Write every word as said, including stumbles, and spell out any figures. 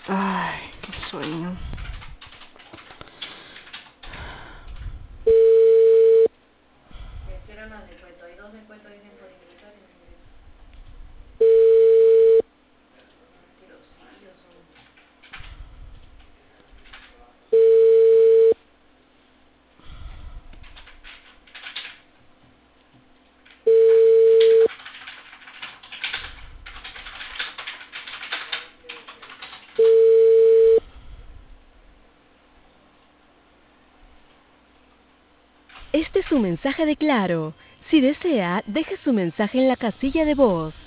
Ay, qué sueño. Gestiona más descuento. Hay dos descuentos dicen por ingresar y no ingresar. Mentirosillos son. Este es su mensaje de Claro. Si desea, deje su mensaje en la casilla de voz.